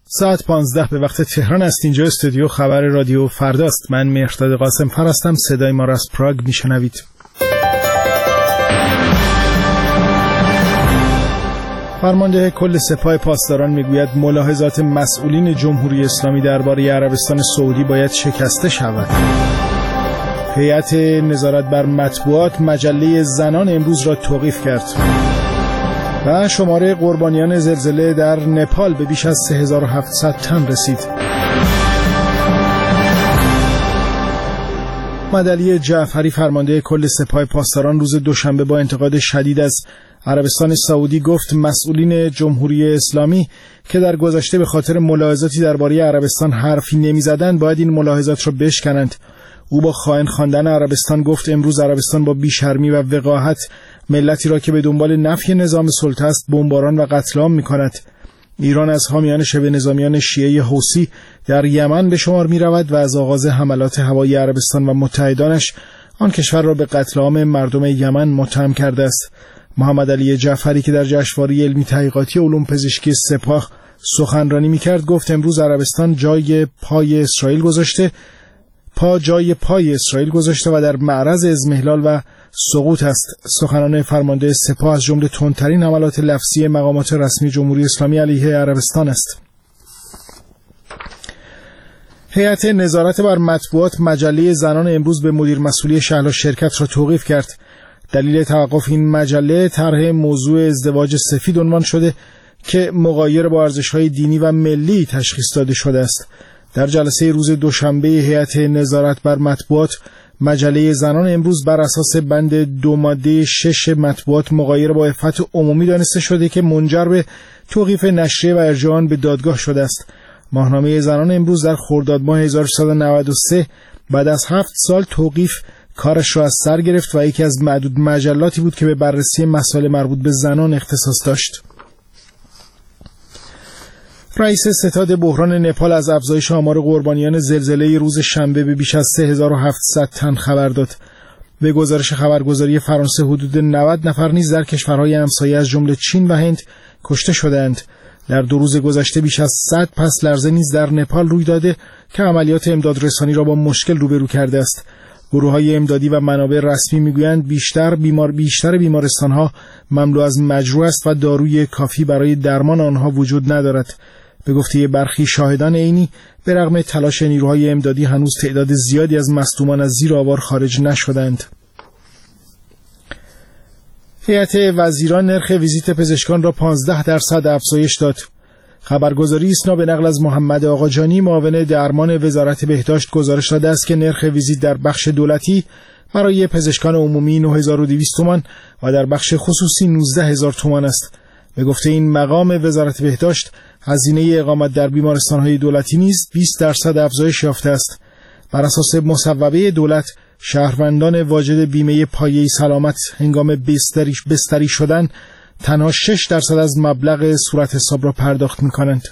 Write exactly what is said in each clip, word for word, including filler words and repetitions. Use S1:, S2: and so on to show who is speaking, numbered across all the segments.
S1: ساعت پانزده به وقت تهران است. اینجا استودیو خبر رادیو فرداست. من مهرداد قاسم‌فر هستم. صدای ما را از پراگ میشنوید. فرمانده کل سپاه پاسداران میگوید ملاحظات مسئولین جمهوری اسلامی درباره عربستان سعودی باید شکسته شود. هیئت نظارت بر مطبوعات مجله زنان امروز را توقیف کرد. و شماره قربانیان زلزله در نپال به بیش از سه هزار و هفتصد تن رسید. محمد علی جعفری فرمانده کل سپاه پاسداران روز دوشنبه با انتقاد شدید از عربستان سعودی گفت مسئولین جمهوری اسلامی که در گذشته به خاطر ملاحظاتی درباره عربستان حرفی نمی‌زدند باید این ملاحظات را بشکنند. او با خائن خواندن عربستان گفت امروز عربستان با بیشرمی و وقاحت ملتی را که به دنبال نفی نظام سلطه است بمباران و قتل عام می‌کند. ایران از حامیان شبه نظامیان شیعه حوثی در یمن به شمار می‌رود و از آغاز حملات هوایی عربستان و متحدانش آن کشور را به قتل عام مردم یمن متهم کرده است. محمد علی جعفری که در جشنواره علمی تحقیقاتی علوم پزشکی سپاه سخنرانی می‌کرد گفت امروز عربستان جای پای اسرائیل گذاشته پا جای پای اسرائیل گذاشته و در معرض اضمحلال و سقوط است. سخنان فرمانده سپاه از جمله تندترین حملات لفظی مقامات رسمی جمهوری اسلامی علیه عربستان است. هیئت نظارت بر مطبوعات مجله زنان امروز به مدیر مسئولی شهلا شرکت را توقیف کرد. دلیل توقف این مجله طرح موضوع ازدواج سفید عنوان شده که مغایر با ارزش‌های دینی و ملی تشخیص داده شده است. در جلسه روز دوشنبه هیئت نظارت بر مطبوعات مجله زنان امروز بر اساس بند دو ماده شش مطبوعات مغایر با عفت عمومی دانسته شده که منجر به توقیف نشریه و ارجاع آن به دادگاه شده است. ماهنامه زنان امروز در خرداد ماه هزار و سیصد و نود و سه بعد از هفت سال توقیف کارش را از سر گرفت و یکی از معدود مجلاتی بود که به بررسی مسائل مربوط به زنان اختصاص داشت. رئیس ستاد بحران نپال از افزایش آمار قربانیان زلزله روز شنبه به بیش از سه هزار و هفتصد تن خبر داد. به گزارش خبرگزاری فرانسه حدود نود نفر نیز در کشورهای همسایه از جمله چین و هند کشته شدند. در دو روز گذشته بیش از صد پس لرزه نیز در نپال روی داده که عملیات امدادرسانی را با مشکل روبرو کرده است. گروه‌های امدادی و منابع رسمی میگویند بیشتر بیمار بیشتر بیمارستان‌ها مملو از مجروح است و داروی کافی برای درمان آنها وجود ندارد. به گفته برخی شاهدان عینی به رغم تلاش نیروهای امدادی هنوز تعداد زیادی از مصدومان از زیر آوار خارج نشدند. هیئت وزیران نرخ ویزیت پزشکان را پانزده درصد افزایش داد. خبرگزاری اسنا به نقل از محمد آقاجانی معاون درمان وزارت بهداشت گزارش داده است که نرخ ویزیت در بخش دولتی برای پزشکان عمومی نه هزار و دویست تومان و در بخش خصوصی نوزده هزار تومان است. به گفته این مقام وزارت بهداشت هزینه اقامت در بیمارستان‌های دولتی نیز بیست درصد افزایش یافته است. بر اساس مصوبه دولت شهروندان واجد بیمه پایه‌ای سلامت هنگام بستری بستری شدن تنها شش درصد از مبلغ صورت حساب را پرداخت می‌کنند.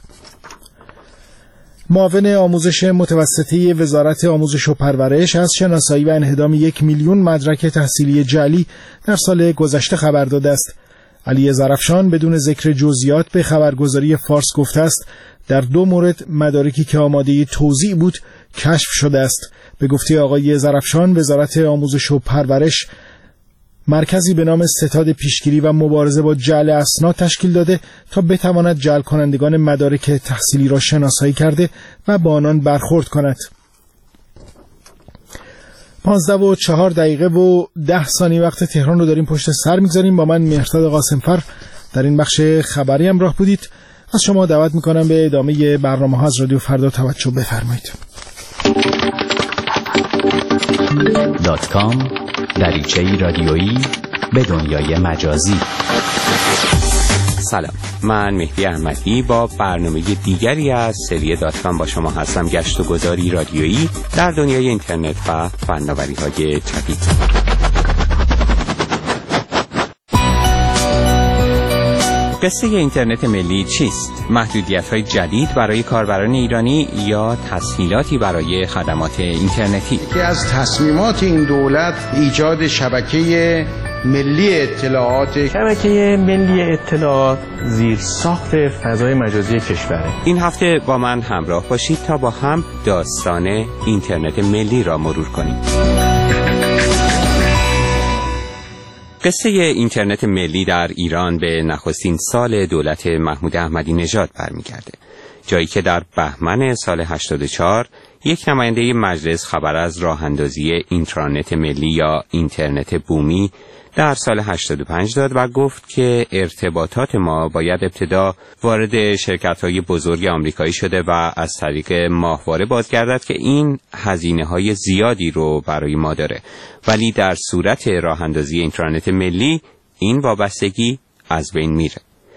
S1: معاون آموزش متوسطه وزارت آموزش و پرورش از شناسایی و انهدام یک میلیون مدرک تحصیلی جعلی در سال گذشته خبر داده است. علی زرافشان بدون ذکر جزئیات به خبرگزاری فارس گفته است در دو مورد مدارکی که آماده توزیع بود کشف شده است. به گفته آقای زرافشان وزارت آموزش و پرورش مرکزی به نام ستاد پیشگیری و مبارزه با جعل اسناد تشکیل داده تا بتواند جعل کنندگان مدارک تحصیلی را شناسایی کرده و با آنان برخورد کند. پانزده و چهار دقیقه و ده ثانیه وقت تهران رو داریم پشت سر میگذاریم. با من مهرداد قاسم‌فر در این بخش خبری همراه بودید. از شما دعوت میکنم به ادامه برنامه ها از رادیو فردا توجه بفرمایید.
S2: دات کام دریچه‌ای رادیویی به دنیای مجازی. سلام، من مهدی احمدی با برنامه دیگری از سری دات کام با شما هستم. گشت و گذاری رادیویی در دنیای اینترنت و فناوری‌های جدید. قصه اینترنت ملی چیست؟ محدودیت‌های جدید برای کاربران ایرانی یا تسهیلاتی برای خدمات اینترنتی؟
S3: یکی از تصمیمات این دولت ایجاد شبکه ملی اطلاعات.
S4: شبکه ملی اطلاعات زیر ساخت فضای مجازی کشوره.
S2: این هفته با من همراه باشید تا با هم داستان اینترنت ملی را مرور کنیم. قصه اینترنت ملی در ایران به نخستین سال دولت محمود احمدی نژاد برمیگرده، جایی که در بهمن سال هشتاد و چهار یک نماینده مجلس خبر از راه اندازی اینترنت ملی یا اینترنت بومی در سال هشتاد و پنج داد و گفت که ارتباطات ما باید ابتدا وارد شرکت‌های بزرگ آمریکایی شده و از طریق ماهواره بازگردد که این هزینه‌های زیادی رو برای ما داره، ولی در صورت راه اندازی اینترنت ملی این وابستگی از بین میره.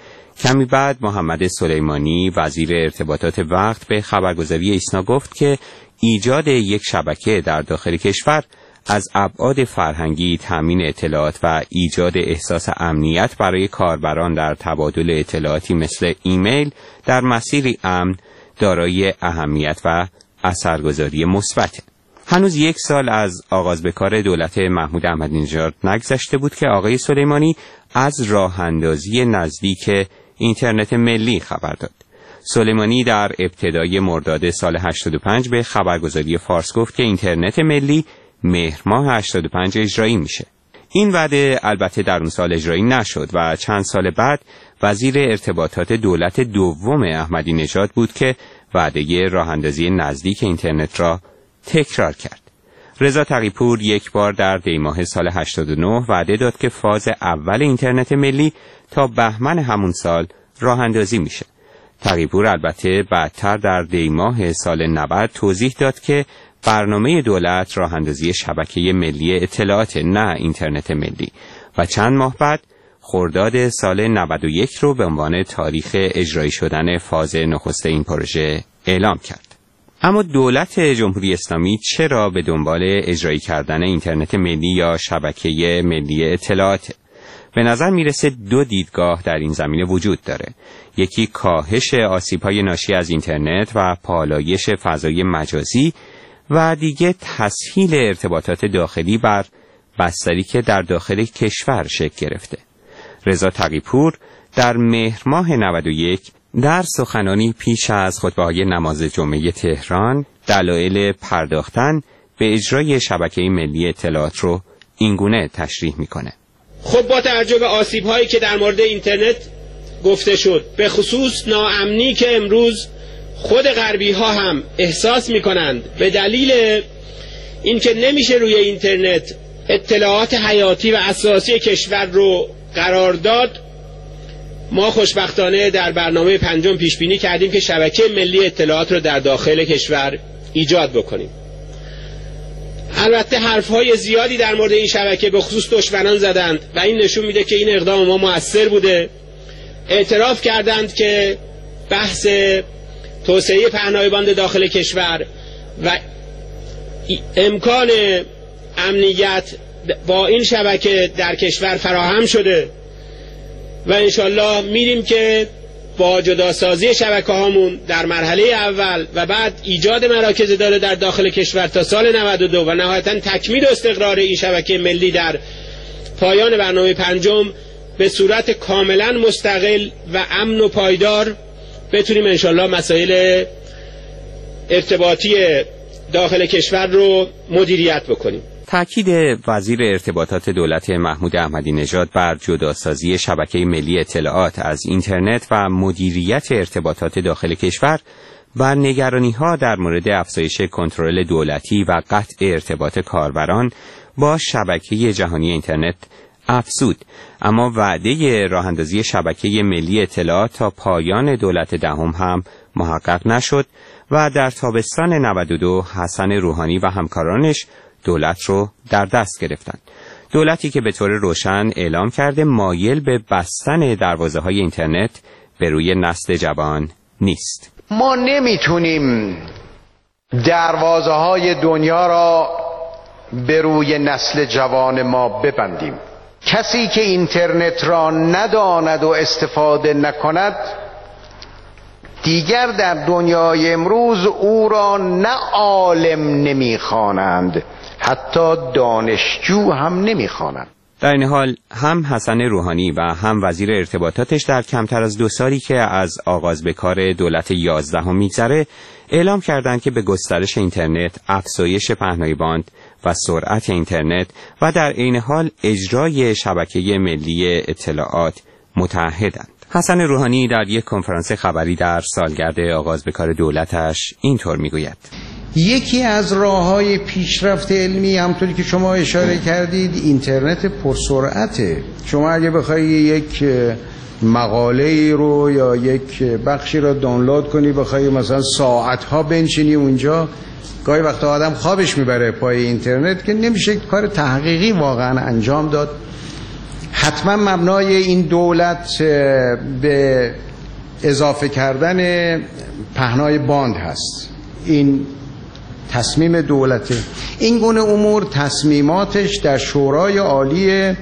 S2: کمی بعد محمد سلیمانی وزیر ارتباطات وقت به خبرگزاری ایسنا گفت که ایجاد یک شبکه در داخل کشور از ابعاد فرهنگی، تامین اطلاعات و ایجاد احساس امنیت برای کاربران در تبادل اطلاعاتی مثل ایمیل در مسیری امن دارای اهمیت و اثرگذاری مثبت. هنوز یک سال از آغاز به کار دولت محمود احمدی نژاد نگذشته بود که آقای سلیمانی از راه اندازی نزدیک اینترنت ملی خبر داد. سلیمانی در ابتدای مرداد سال هشتاد و پنج به خبرگزاری فارس گفت که اینترنت ملی مهر ماه هشتاد و پنج اجرایی میشه. این وعده البته در اون سال اجرایی نشد و چند سال بعد وزیر ارتباطات دولت دوم احمدی نژاد بود که وعده راه اندازی نزدیک اینترنت را تکرار کرد. رضا تقی‌پور یک بار در دی ماه سال هشتاد و نه وعده داد که فاز اول اینترنت ملی تا بهمن همون سال راه اندازی میشه. تقی‌پور البته بعدتر در دی ماه سال نود توضیح داد که برنامه دولت راه اندازی شبکه ملی اطلاعات، نه اینترنت ملی، و چند ماه بعد خرداد سال نود و یک رو به عنوان تاریخ اجرایی شدن فاز نخست این پروژه اعلام کرد. اما دولت جمهوری اسلامی چرا به دنبال اجرایی کردن اینترنت ملی یا شبکه ملی اطلاعات؟ به نظر میرسه دو دیدگاه در این زمینه وجود داره. یکی کاهش آسیب‌های ناشی از اینترنت و پالایش فضای مجازی و دیگه تسهیل ارتباطات داخلی بر بستری که در داخل کشور شکل گرفته. رضا تقی‌پور در مهر ماه نود و یک در سخنانی پیش از خطبه‌های نماز جمعه تهران دلایل پرداختن به اجرای شبکه ملی اطلاعات رو اینگونه تشریح میکنه.
S5: خب با توجه به آسیب‌هایی که در مورد اینترنت گفته شد، به خصوص ناامنی که امروز خود غربی ها هم احساس می کنند به دلیل اینکه نمیشه روی اینترنت اطلاعات حیاتی و اساسی کشور رو قرار داد، ما خوشبختانه در برنامه پنجم پیش بینی کردیم که شبکه ملی اطلاعات رو در داخل کشور ایجاد بکنیم. البته حرفهای زیادی در مورد این شبکه به خصوص دشمنان زدند و این نشون میده که این اقدام ما مؤثر بوده. اعتراف کردند که بحث توسعه پهنای باند داخل کشور و امکان امنیت با این شبکه در کشور فراهم شده و انشالله میریم که با جداسازی شبکه هامون در مرحله اول و بعد ایجاد مراکز داده در داخل کشور تا سال نود و دو و نهایتا تکمیل و استقرار این شبکه ملی در پایان برنامه پنجم به صورت کاملا مستقل و امن و پایدار بتونیم انشالله مسائل ارتباطی داخل کشور رو مدیریت بکنیم.
S2: تأکید وزیر ارتباطات دولت محمود احمدی نژاد بر جداسازی شبکه ملی اطلاعات از اینترنت و مدیریت ارتباطات داخل کشور و نگرانی‌ها در مورد افزایش کنترل دولتی و قطع ارتباط کاربران با شبکه جهانی اینترنت افزود. اما وعده راه اندازی شبکه ملی اطلاعات تا پایان دولت دهم هم محقق نشد و در تابستان نود و دو حسن روحانی و همکارانش دولت رو در دست گرفتند. دولتی که به طور روشن اعلام کرده مایل به بستن دروازه‌های اینترنت به روی نسل جوان نیست.
S3: ما نمیتونیم دروازه‌های دنیا را به روی نسل جوان ما ببندیم. کسی که اینترنت را نداند و استفاده نکند دیگر در دنیای امروز او را نه عالم نمیخوانند، حتی دانشجو هم نمیخوانند.
S2: در این حال هم حسن روحانی و هم وزیر ارتباطاتش در کمتر از دو سالی که از آغاز به کار دولت یازدهم میگذره اعلام کردند که به گسترش اینترنت، افزایش پهنای باند و سرعت اینترنت و در عین حال اجرای شبکه ملی اطلاعات متعهدند. حسن روحانی در یک کنفرانس خبری در سالگرد آغاز به کار دولتش اینطور میگوید:
S3: یکی از راه‌های پیشرفت علمی همونطوری که شما اشاره کردید اینترنت پرسرعته. شما اگه بخوای یک مقاله رو یا یک بخشی رو دانلود کنی، بخوای مثلا ساعت‌ها بنشینی اونجا، گاهی وقتا آدم خوابش میبره پای اینترنت که نمیشه کار تحقیقی واقعا انجام داد. حتما مبنای این دولت به اضافه کردن پهنای باند هست. این تصمیم دولته. این گونه امور تصمیماتش در شورای عالی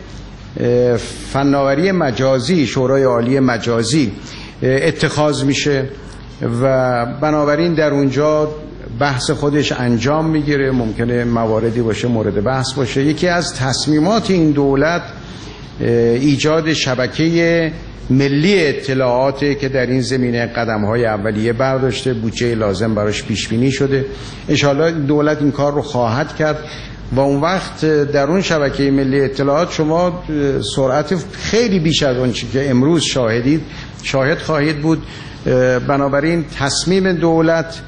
S3: فناوری مجازی، شورای عالی مجازی اتخاذ میشه و بنابراین در اونجا بحث خودش انجام میگیره. ممکنه مواردی باشه مورد بحث باشه. یکی از تصمیمات این دولت ایجاد شبکه ملی اطلاعاتی که در این زمینه قدم‌های اولیه برداشته، بودجه لازم براش پیش بینی شده. انشالله دولت این کار رو خواهد کرد و اون وقت در اون شبکه ملی اطلاعات شما سرعت خیلی بیش از اون چیزی که امروز شاهدید شاهد خواهید بود. بنابراین تصمیم دولت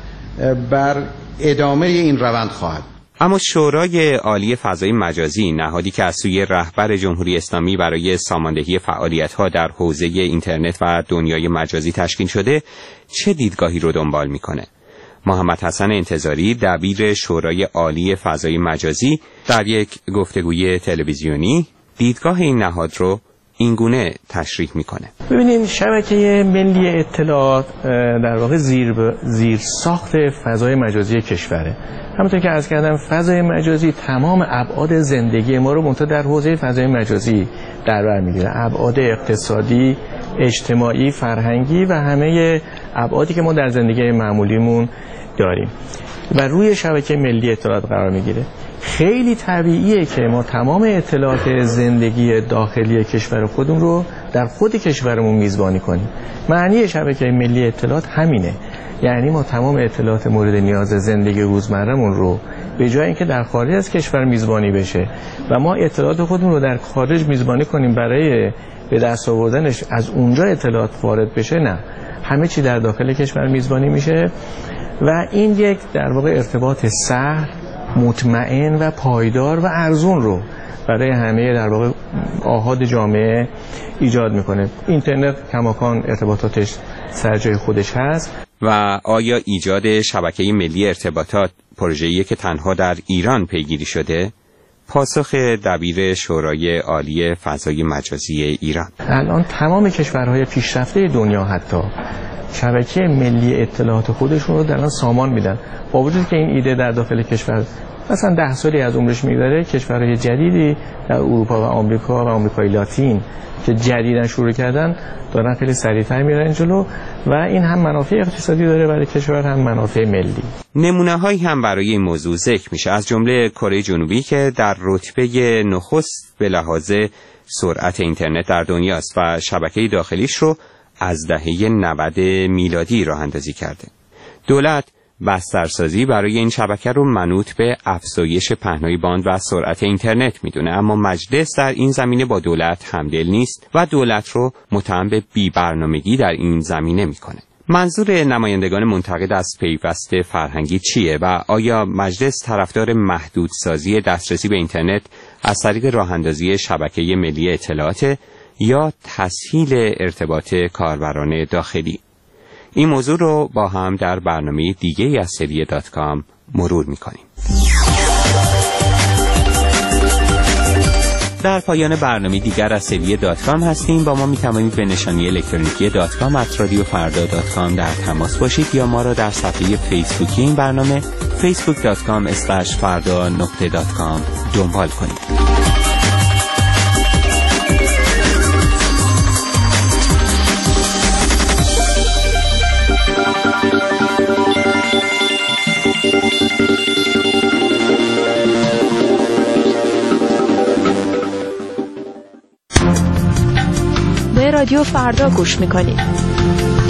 S3: بر ادامه این روند خواهد.
S2: اما شورای عالی فضای مجازی، نهادی که از سوی رهبر جمهوری اسلامی برای ساماندهی فعالیت‌ها در حوزه اینترنت و دنیای مجازی تشکیل شده، چه دیدگاهی رو دنبال می‌کنه؟ محمد حسن انتظاری، دبیر شورای عالی فضای مجازی، در یک گفتگوی تلویزیونی دیدگاه این نهاد رو اینگونه تشریح میکنه.
S4: ببینید، شبکه ملی اطلاعات در واقع زیر ب... زیر ساخت فضای مجازی کشوره. همونطور که عرض کردم، فضای مجازی تمام ابعاد زندگی ما رو منتها در حوزه فضای مجازی در بر میگیره. ابعاد اقتصادی، اجتماعی، فرهنگی و همه ابعادی که ما در زندگی معمولیمون داریم و روی شبکه ملی اطلاعات قرار میگیره. خیلی طبیعیه که ما تمام اطلاعات زندگی داخلی کشور خودمون رو در خود کشورمون میزبانی کنیم. معنی شبکه ملی اطلاعات همینه. یعنی ما تمام اطلاعات مورد نیاز زندگی روزمرهمون رو به جای اینکه در خارج از کشور میزبانی بشه و ما اطلاعات خودمون رو در خارج میزبانی کنیم برای به دست آوردنش از اونجا اطلاعات وارد بشه، نه، همه چی در داخل کشور میزبانی میشه و این یک در واقع ارتباط سهل، مطمئن و پایدار و ارزون رو برای همه در واقع آحاد جامعه ایجاد میکنه. اینترنت کماکان ارتباطاتش سر جای خودش هست.
S2: و آیا ایجاد شبکه ملی ارتباطات پروژه‌ای که تنها در ایران پیگیری شده؟ پاسخ دبیر شورای عالی فضای مجازی ایران:
S4: الان تمام کشورهای پیشرفته دنیا حتی شبکه ملی اطلاعات خودشون رو در سامان میدن، با وجود که این ایده در داخل کشور مثلا ده سالی از عمرش میگذره. کشورهای جدیدی در اروپا و آمریکا و آمریکای لاتین که جدیداً شروع کردن دارن خیلی سریعتر میرن جلو و این هم منافع اقتصادی داره برای کشور، هم منافع ملی.
S2: نمونه‌هایی هم برای این موضوع ذکر میشه، از جمله کره جنوبی که در رتبه نخست به لحاظ سرعت اینترنت در دنیاست و شبکه داخلیش رو از دهه نود میلادی راه اندازی کرده. دولت بسترسازی برای این شبکه رو منوط به افزایش پهنای باند و سرعت اینترنت میدونه، اما مجلس در این زمینه با دولت همدل نیست و دولت رو متهم به بی‌برنامگی در این زمینه میکنه. منظور نمایندگان منتقد از پیوست فرهنگی چیه و آیا مجلس طرفدار محدودسازی دسترسی به اینترنت از طریق راه اندازی شبکه ملی اطلاعات یا تسهیل ارتباط کاربران داخلی؟ این موضوع رو با هم در برنامه دیگه از سری دات کام مرور میکنیم. در پایان برنامه دیگر از سری دات کام هستیم. با ما میتوانید به نشانی الکترونیکی دات کام ات رادیو فردا دات کام در تماس باشید یا ما را در صفحه فیسبوکی این برنامه فیسبوک دات کام اسلش فردا نقطه دات کام دنبال کنید.
S6: رادیو فردا گوش میکنید.